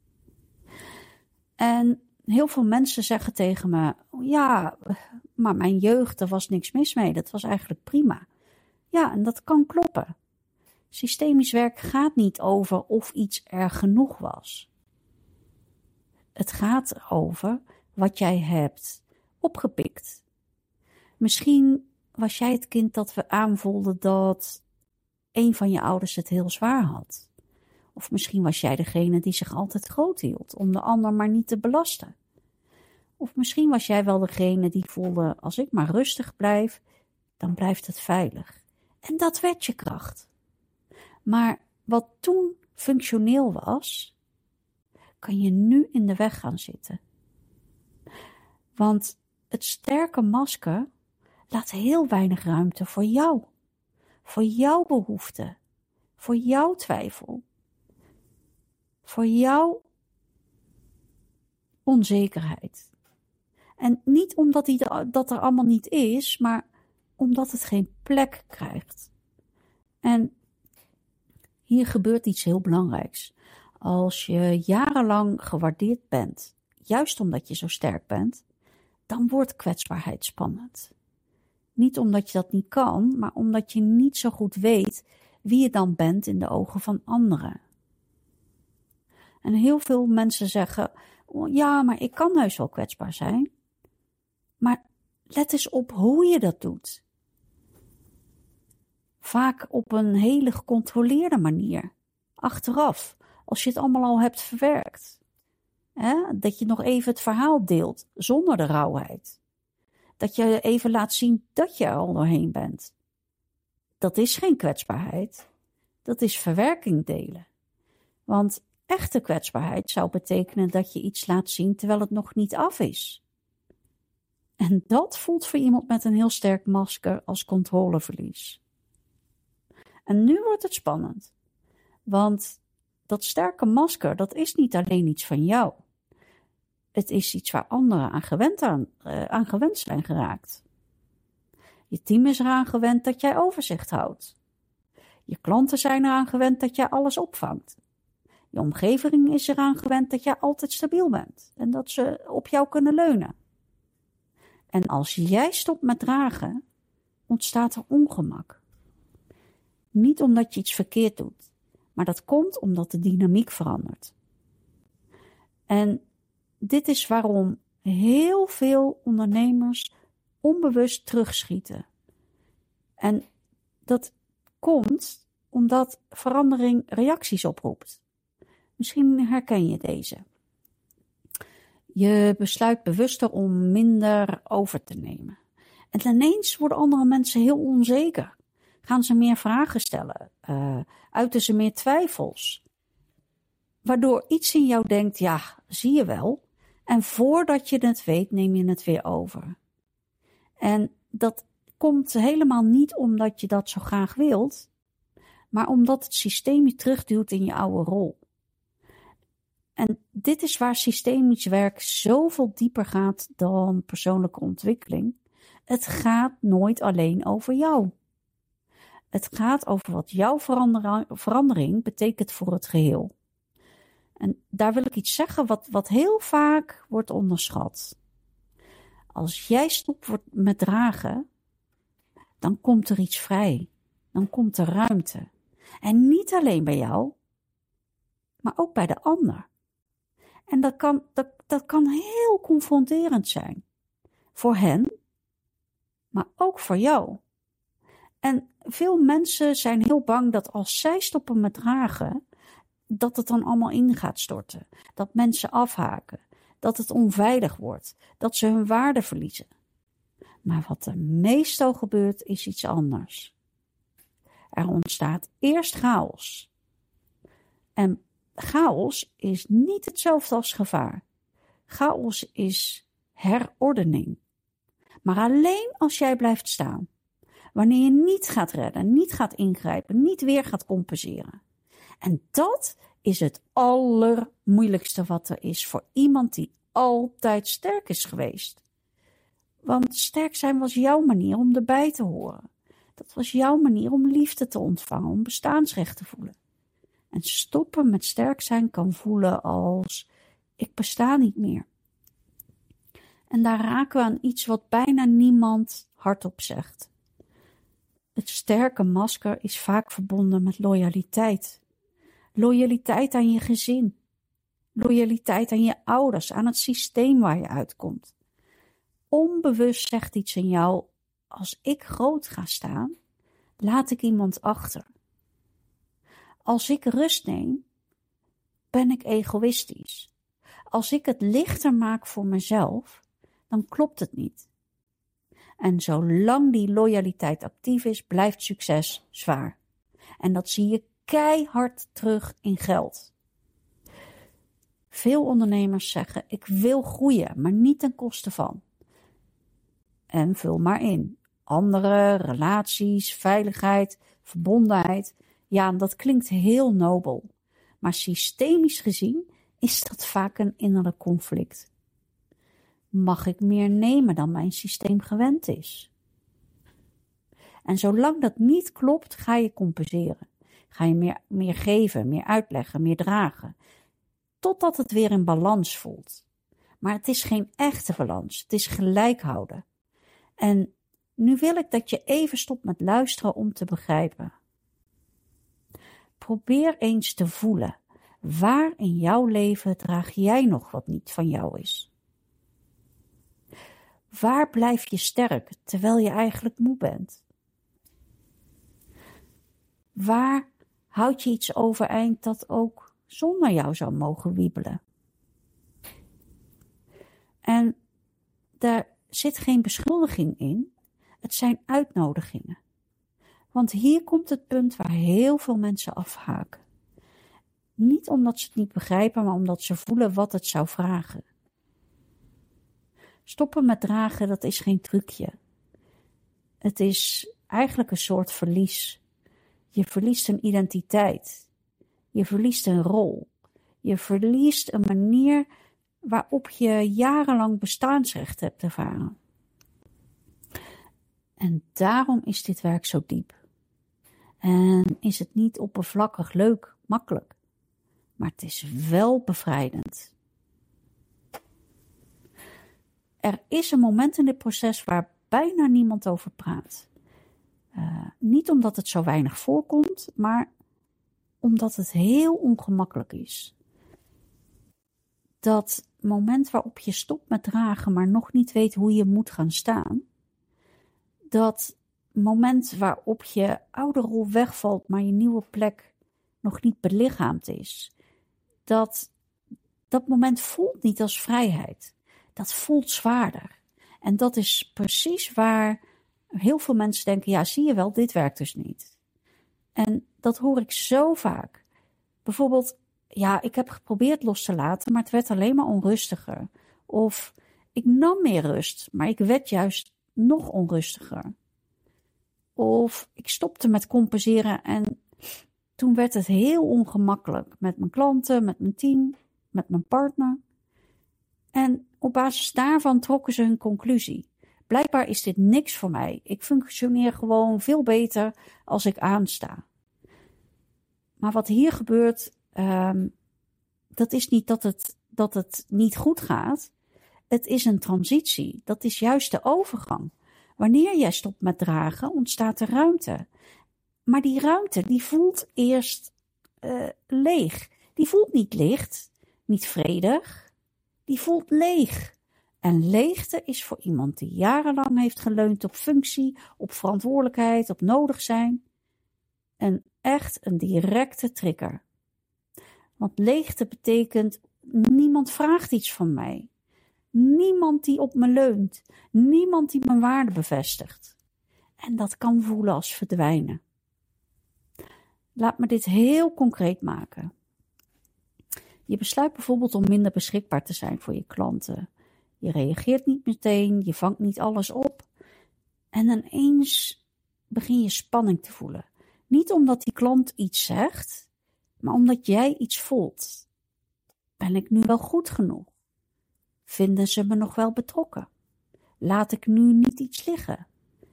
En heel veel mensen zeggen tegen me: ja, maar mijn jeugd, er was niks mis mee. Dat was eigenlijk prima. Ja, en dat kan kloppen. Systemisch werk gaat niet over of iets erg genoeg was. Het gaat erover wat jij hebt opgepikt. Misschien was jij het kind dat we aanvoelden dat een van je ouders het heel zwaar had. Of misschien was jij degene die zich altijd groot hield om de ander maar niet te belasten. Of misschien was jij wel degene die voelde: als ik maar rustig blijf, dan blijft het veilig. En dat werd je kracht. Maar wat toen functioneel was, kan je nu in de weg gaan zitten. Want het sterke masker laat heel weinig ruimte voor jou. Voor jouw behoeften. Voor jouw twijfel. Voor jouw onzekerheid. En niet omdat die er, dat er allemaal niet is, maar omdat het geen plek krijgt. En hier gebeurt iets heel belangrijks. Als je jarenlang gewaardeerd bent, juist omdat je zo sterk bent, dan wordt kwetsbaarheid spannend. Niet omdat je dat niet kan, maar omdat je niet zo goed weet wie je dan bent in de ogen van anderen. En heel veel mensen zeggen: oh, ja, maar ik kan heus wel kwetsbaar zijn. Maar let eens op hoe je dat doet. Vaak op een hele gecontroleerde manier. Achteraf, als je het allemaal al hebt verwerkt. Hè? Dat je nog even het verhaal deelt, zonder de rauwheid. Dat je even laat zien dat je er al doorheen bent. Dat is geen kwetsbaarheid. Dat is verwerking delen. Want echte kwetsbaarheid zou betekenen dat je iets laat zien terwijl het nog niet af is. En dat voelt voor iemand met een heel sterk masker als controleverlies. En nu wordt het spannend. Want dat sterke masker, dat is niet alleen iets van jou. Het is iets waar anderen aan gewend, aan, uh, aan gewend zijn geraakt. Je team is eraan gewend dat jij overzicht houdt. Je klanten zijn eraan gewend dat jij alles opvangt. Je omgeving is eraan gewend dat jij altijd stabiel bent en dat ze op jou kunnen leunen. En als jij stopt met dragen, ontstaat er ongemak. Niet omdat je iets verkeerd doet, maar dat komt omdat de dynamiek verandert. En dit is waarom heel veel ondernemers onbewust terugschieten. En dat komt omdat verandering reacties oproept. Misschien herken je deze. Je besluit bewuster om minder over te nemen. En ineens worden andere mensen heel onzeker. Gaan ze meer vragen stellen? Uh, uiten ze meer twijfels? Waardoor iets in jou denkt, ja, zie je wel. En voordat je het weet, neem je het weer over. En dat komt helemaal niet omdat je dat zo graag wilt, maar omdat het systeem je terugduwt in je oude rol. En dit is waar systemisch werk zoveel dieper gaat dan persoonlijke ontwikkeling. Het gaat nooit alleen over jou. Het gaat over wat jouw verandering betekent voor het geheel. En daar wil ik iets zeggen wat, wat heel vaak wordt onderschat. Als jij stopt met dragen, dan komt er iets vrij. Dan komt er ruimte. En niet alleen bij jou, maar ook bij de ander. En dat kan, dat, dat kan heel confronterend zijn. Voor hen, maar ook voor jou. En veel mensen zijn heel bang dat als zij stoppen met dragen, dat het dan allemaal in gaat storten. Dat mensen afhaken. Dat het onveilig wordt. Dat ze hun waarde verliezen. Maar wat er meestal gebeurt is iets anders. Er ontstaat eerst chaos. En chaos is niet hetzelfde als gevaar. Chaos is herordening. Maar alleen als jij blijft staan. Wanneer je niet gaat redden, niet gaat ingrijpen, niet weer gaat compenseren. En dat is het allermoeilijkste wat er is voor iemand die altijd sterk is geweest. Want sterk zijn was jouw manier om erbij te horen. Dat was jouw manier om liefde te ontvangen, om bestaansrecht te voelen. En stoppen met sterk zijn kan voelen als, ik besta niet meer. En daar raken we aan iets wat bijna niemand hardop zegt. Het sterke masker is vaak verbonden met loyaliteit. Loyaliteit aan je gezin. Loyaliteit aan je ouders, aan het systeem waar je uitkomt. Onbewust zegt iets in jou, als ik groot ga staan, laat ik iemand achter. Als ik rust neem, ben ik egoïstisch. Als ik het lichter maak voor mezelf, dan klopt het niet. En zolang die loyaliteit actief is, blijft succes zwaar. En dat zie je keihard terug in geld. Veel ondernemers zeggen, ik wil groeien, maar niet ten koste van. En vul maar in. Anderen, relaties, veiligheid, verbondenheid. Ja, dat klinkt heel nobel. Maar systemisch gezien is dat vaak een innerlijk conflict. Mag ik meer nemen dan mijn systeem gewend is? En zolang dat niet klopt, ga je compenseren. Ga je meer, meer geven, meer uitleggen, meer dragen. Totdat het weer in balans voelt. Maar het is geen echte balans. Het is gelijk houden. En nu wil ik dat je even stopt met luisteren om te begrijpen. Probeer eens te voelen. Waar in jouw leven draag jij nog wat niet van jou is? Waar blijf je sterk terwijl je eigenlijk moe bent? Waar houd je iets overeind dat ook zonder jou zou mogen wiebelen? En daar zit geen beschuldiging in, het zijn uitnodigingen. Want hier komt het punt waar heel veel mensen afhaken. Niet omdat ze het niet begrijpen, maar omdat ze voelen wat het zou vragen. Stoppen met dragen, dat is geen trucje. Het is eigenlijk een soort verlies. Je verliest een identiteit. Je verliest een rol. Je verliest een manier waarop je jarenlang bestaansrecht hebt ervaren. En daarom is dit werk zo diep. En is het niet oppervlakkig leuk, makkelijk. Maar het is wel bevrijdend. Er is een moment in dit proces waar bijna niemand over praat. Uh, niet omdat het zo weinig voorkomt, maar omdat het heel ongemakkelijk is. Dat moment waarop je stopt met dragen, maar nog niet weet hoe je moet gaan staan. Dat moment waarop je oude rol wegvalt, maar je nieuwe plek nog niet belichaamd is. dat dat moment voelt niet als vrijheid. Dat voelt zwaarder. En dat is precies waar heel veel mensen denken, ja, zie je wel, dit werkt dus niet. En dat hoor ik zo vaak. Bijvoorbeeld, ja, ik heb geprobeerd los te laten, maar het werd alleen maar onrustiger. Of ik nam meer rust, maar ik werd juist nog onrustiger. Of ik stopte met compenseren en toen werd het heel ongemakkelijk met mijn klanten, met mijn team, met mijn partner. En op basis daarvan trokken ze hun conclusie. Blijkbaar is dit niks voor mij. Ik functioneer gewoon veel beter als ik aansta. Maar wat hier gebeurt, um, dat is niet dat het, dat het niet goed gaat. Het is een transitie. Dat is juist de overgang. Wanneer jij stopt met dragen, ontstaat er ruimte. Maar die ruimte, die voelt eerst uh, leeg. Die voelt niet licht, niet vredig. Die voelt leeg. En leegte is voor iemand die jarenlang heeft geleund op functie, op verantwoordelijkheid, op nodig zijn. En echt een directe trigger. Want leegte betekent, niemand vraagt iets van mij. Niemand die op me leunt. Niemand die mijn waarde bevestigt. En dat kan voelen als verdwijnen. Laat me dit heel concreet maken. Je besluit bijvoorbeeld om minder beschikbaar te zijn voor je klanten. Je reageert niet meteen, je vangt niet alles op. En ineens begin je spanning te voelen. Niet omdat die klant iets zegt, maar omdat jij iets voelt. Ben ik nu wel goed genoeg? Vinden ze me nog wel betrokken? Laat ik nu niet iets liggen?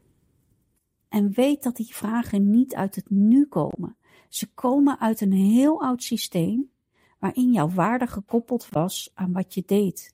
En weet dat die vragen niet uit het nu komen. Ze komen uit een heel oud systeem waarin jouw waarde gekoppeld was aan wat je deed.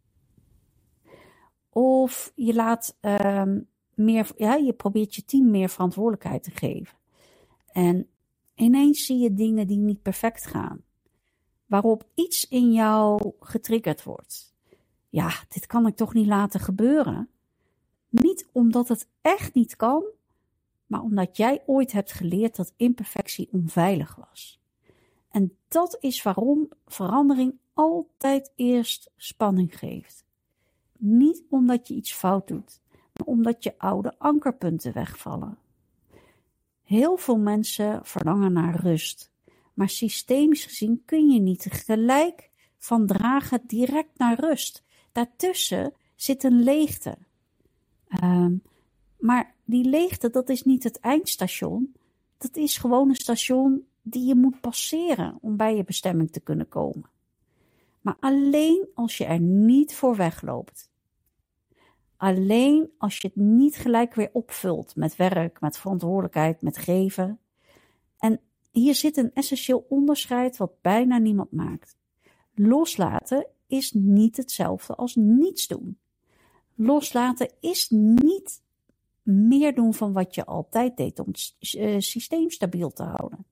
Of je laat um, meer, ja, je probeert je team meer verantwoordelijkheid te geven. En ineens zie je dingen die niet perfect gaan. Waarop iets in jou getriggerd wordt. Ja, dit kan ik toch niet laten gebeuren. Niet omdat het echt niet kan, maar omdat jij ooit hebt geleerd dat imperfectie onveilig was. En dat is waarom verandering altijd eerst spanning geeft. Niet omdat je iets fout doet, maar omdat je oude ankerpunten wegvallen. Heel veel mensen verlangen naar rust, maar systemisch gezien kun je niet gelijk van dragen direct naar rust. Daartussen zit een leegte. Um, maar die leegte, dat is niet het eindstation. Dat is gewoon een station die je moet passeren om bij je bestemming te kunnen komen. Maar alleen als je er niet voor wegloopt. Alleen als je het niet gelijk weer opvult met werk, met verantwoordelijkheid, met geven. En hier zit een essentieel onderscheid wat bijna niemand maakt. Loslaten is niet hetzelfde als niets doen. Loslaten is niet meer doen van wat je altijd deed om het systeem stabiel te houden.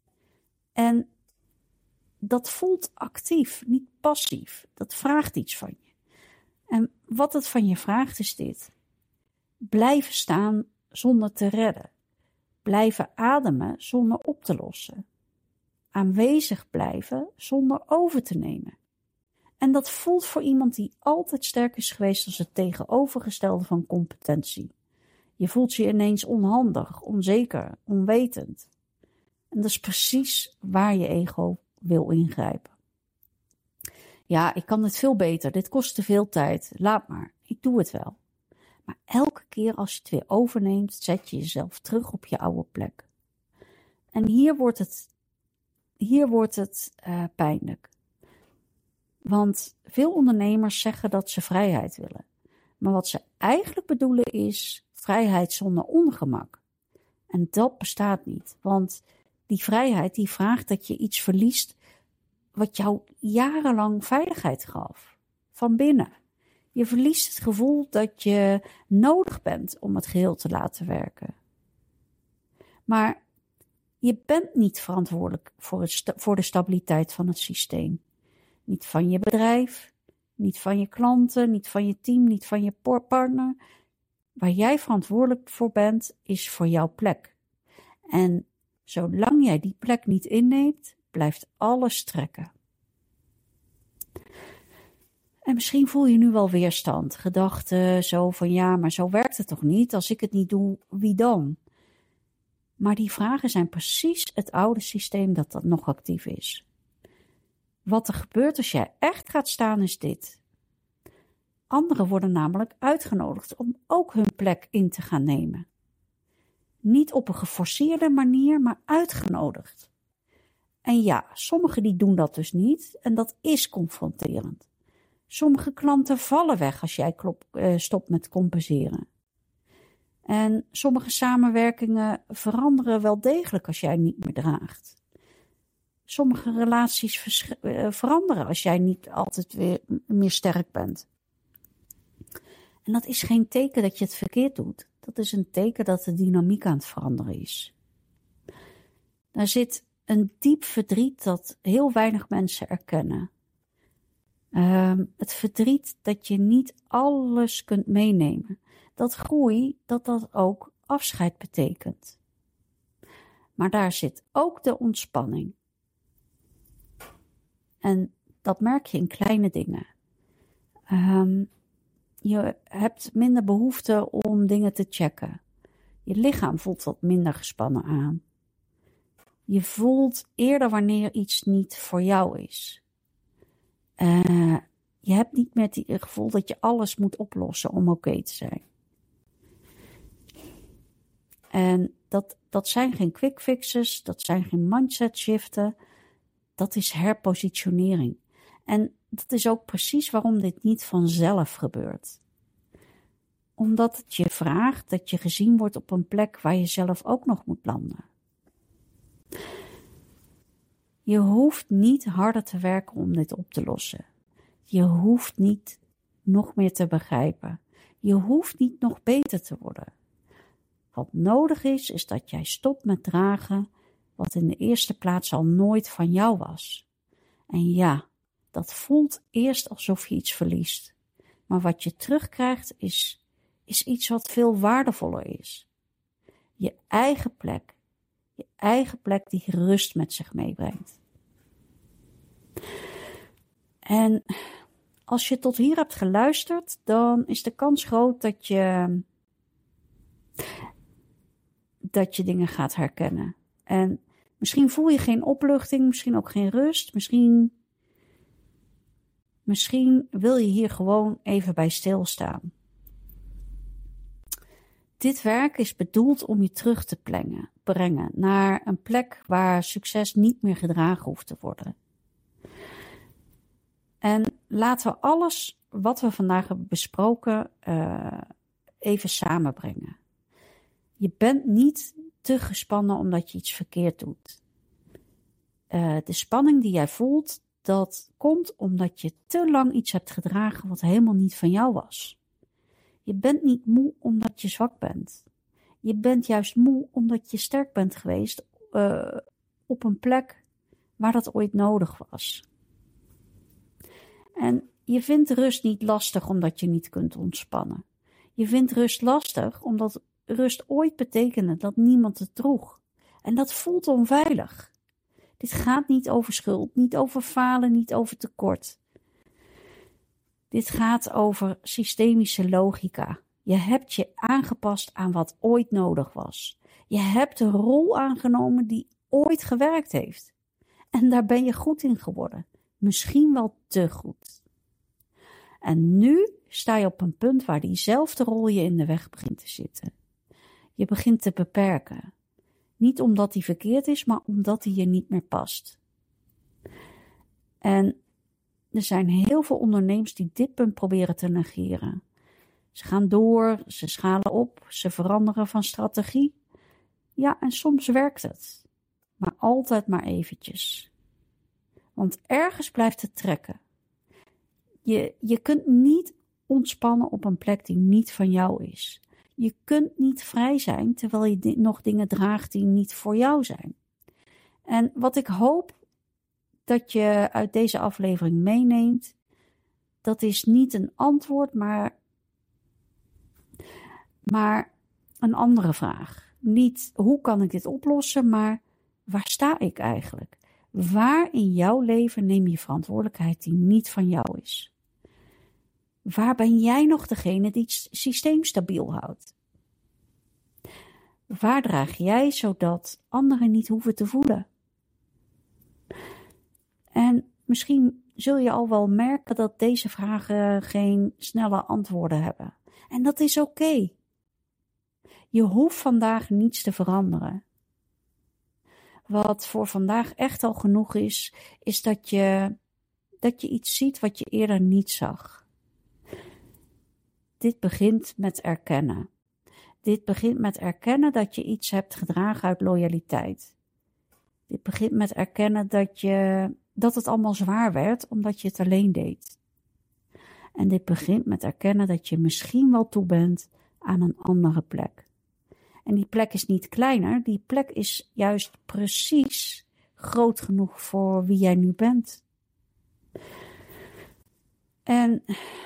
En dat voelt actief, niet passief. Dat vraagt iets van je. En wat het van je vraagt is dit. Blijven staan zonder te redden. Blijven ademen zonder op te lossen. Aanwezig blijven zonder over te nemen. En dat voelt voor iemand die altijd sterk is geweest als het tegenovergestelde van competentie. Je voelt je ineens onhandig, onzeker, onwetend. En dat is precies waar je ego wil ingrijpen. Ja, ik kan het veel beter, dit kost te veel tijd, laat maar, ik doe het wel. Maar elke keer als je het weer overneemt, zet je jezelf terug op je oude plek. En hier wordt het, hier wordt het uh, pijnlijk. Want veel ondernemers zeggen dat ze vrijheid willen. Maar wat ze eigenlijk bedoelen is vrijheid zonder ongemak. En dat bestaat niet. Want die vrijheid die vraagt dat je iets verliest wat jou jarenlang veiligheid gaf. Van binnen. Je verliest het gevoel dat je nodig bent om het geheel te laten werken. Maar je bent niet verantwoordelijk voor, het sta- voor de stabiliteit van het systeem. Niet van je bedrijf, niet van je klanten, niet van je team, niet van je partner. Waar jij verantwoordelijk voor bent, is voor jouw plek. En zolang jij die plek niet inneemt, blijft alles trekken. En misschien voel je nu wel weerstand. Gedachten zo van ja, maar zo werkt het toch niet? Als ik het niet doe, wie dan? Maar die vragen zijn precies het oude systeem dat, dat nog actief is. Wat er gebeurt als jij echt gaat staan is dit. Anderen worden namelijk uitgenodigd om ook hun plek in te gaan nemen. Niet op een geforceerde manier, maar uitgenodigd. En ja, sommigen die doen dat dus niet en dat is confronterend. Sommige klanten vallen weg als jij klop, uh, stopt met compenseren. En sommige samenwerkingen veranderen wel degelijk als jij niet meer draagt. Sommige relaties vers- uh, veranderen als jij niet altijd weer meer sterk bent. En dat is geen teken dat je het verkeerd doet. Dat is een teken dat de dynamiek aan het veranderen is. Daar zit een diep verdriet dat heel weinig mensen erkennen. Um, het verdriet dat je niet alles kunt meenemen. Dat groei, dat dat ook afscheid betekent. Maar daar zit ook de ontspanning. En dat merk je in kleine dingen. Um, je hebt minder behoefte om dingen te checken. Je lichaam voelt wat minder gespannen aan. Je voelt eerder wanneer iets niet voor jou is. Uh, je hebt niet meer het gevoel dat je alles moet oplossen om oké okay te zijn. En dat, dat zijn geen quick fixes, dat zijn geen mindset shiften. Dat is herpositionering. En dat is ook precies waarom dit niet vanzelf gebeurt. Omdat het je vraagt dat je gezien wordt op een plek waar je zelf ook nog moet landen. Je hoeft niet harder te werken om dit op te lossen. Je hoeft niet nog meer te begrijpen. Je hoeft niet nog beter te worden. Wat nodig is, is dat jij stopt met dragen wat in de eerste plaats al nooit van jou was. En ja, dat voelt eerst alsof je iets verliest. Maar wat je terugkrijgt is, is iets wat veel waardevoller is. Je eigen plek. Je eigen plek die rust met zich meebrengt. En als je tot hier hebt geluisterd, dan is de kans groot dat je, dat je dingen gaat herkennen. En misschien voel je geen opluchting, misschien ook geen rust, misschien, misschien wil je hier gewoon even bij stilstaan. Dit werk is bedoeld om je terug te plengen, brengen naar een plek waar succes niet meer gedragen hoeft te worden. En laten we alles wat we vandaag hebben besproken uh, even samenbrengen. Je bent niet te gespannen omdat je iets verkeerd doet. Uh, de spanning die jij voelt, dat komt omdat je te lang iets hebt gedragen wat helemaal niet van jou was. Je bent niet moe omdat je zwak bent. Je bent juist moe omdat je sterk bent geweest uh, op een plek waar dat ooit nodig was. En je vindt rust niet lastig omdat je niet kunt ontspannen. Je vindt rust lastig omdat rust ooit betekende dat niemand het droeg. En dat voelt onveilig. Dit gaat niet over schuld, niet over falen, niet over tekort. Dit gaat over systemische logica. Je hebt je aangepast aan wat ooit nodig was. Je hebt de rol aangenomen die ooit gewerkt heeft. En daar ben je goed in geworden. Misschien wel te goed. En nu sta je op een punt waar diezelfde rol je in de weg begint te zitten. Je begint te beperken. Niet omdat die verkeerd is, maar omdat die je niet meer past. En er zijn heel veel ondernemers die dit punt proberen te negeren. Ze gaan door, ze schalen op, ze veranderen van strategie. Ja, en soms werkt het. Maar altijd maar eventjes. Want ergens blijft het trekken. Je, je kunt niet ontspannen op een plek die niet van jou is. Je kunt niet vrij zijn terwijl je di- nog dingen draagt die niet voor jou zijn. En wat ik hoop dat je uit deze aflevering meeneemt, dat is niet een antwoord, maar, maar een andere vraag. Niet hoe kan ik dit oplossen, maar waar sta ik eigenlijk? Waar in jouw leven neem je verantwoordelijkheid die niet van jou is? Waar ben jij nog degene die het systeem stabiel houdt? Waar draag jij zodat anderen niet hoeven te voelen? En misschien zul je al wel merken dat deze vragen geen snelle antwoorden hebben. En dat is oké. Okay. Je hoeft vandaag niets te veranderen. Wat voor vandaag echt al genoeg is, is dat je, dat je iets ziet wat je eerder niet zag. Dit begint met erkennen. Dit begint met erkennen dat je iets hebt gedragen uit loyaliteit. Dit begint met erkennen dat, je, dat het allemaal zwaar werd omdat je het alleen deed. En dit begint met erkennen dat je misschien wel toe bent aan een andere plek. En die plek is niet kleiner, die plek is juist precies groot genoeg voor wie jij nu bent. En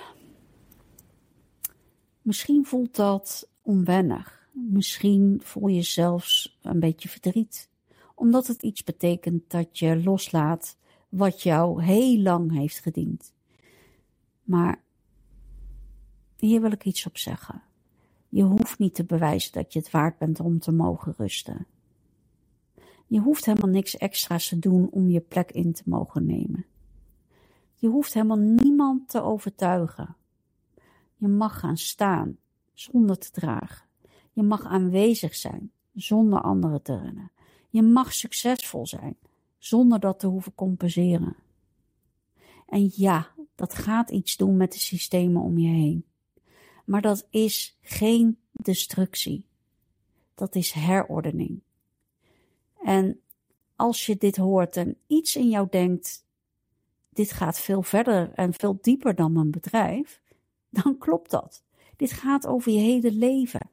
misschien voelt dat onwennig. Misschien voel je zelfs een beetje verdriet. Omdat het iets betekent dat je loslaat wat jou heel lang heeft gediend. Maar hier wil ik iets op zeggen. Je hoeft niet te bewijzen dat je het waard bent om te mogen rusten. Je hoeft helemaal niks extra's te doen om je plek in te mogen nemen. Je hoeft helemaal niemand te overtuigen. Je mag gaan staan zonder te dragen. Je mag aanwezig zijn zonder anderen te rennen. Je mag succesvol zijn zonder dat te hoeven compenseren. En ja, dat gaat iets doen met de systemen om je heen. Maar dat is geen destructie. Dat is herordening. En als je dit hoort en iets in jou denkt, dit gaat veel verder en veel dieper dan mijn bedrijf, dan klopt dat. Dit gaat over je hele leven.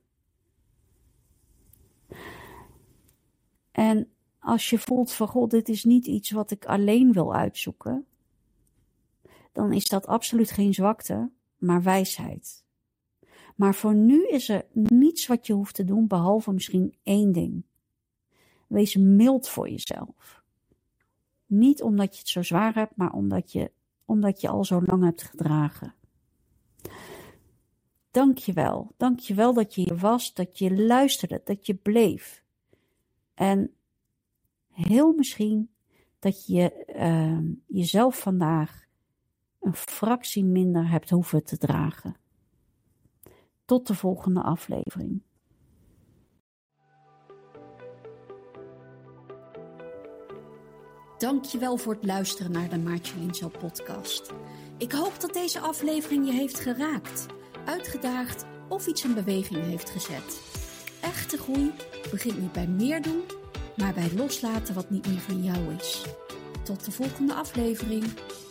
En als je voelt van, goh, dit is niet iets wat ik alleen wil uitzoeken, dan is dat absoluut geen zwakte, maar wijsheid. Maar voor nu is er niets wat je hoeft te doen, behalve misschien één ding. Wees mild voor jezelf. Niet omdat je het zo zwaar hebt, maar omdat je, omdat je al zo lang hebt gedragen. Dank je wel. Dank je wel dat je hier was, dat je luisterde, dat je bleef. En heel misschien dat je uh, jezelf vandaag een fractie minder hebt hoeven te dragen. Tot de volgende aflevering. Dankjewel voor het luisteren naar de Maartje Linsel podcast. Ik hoop dat deze aflevering je heeft geraakt, uitgedaagd of iets in beweging heeft gezet. Echte groei begint niet bij meer doen, maar bij loslaten wat niet meer van jou is. Tot de volgende aflevering.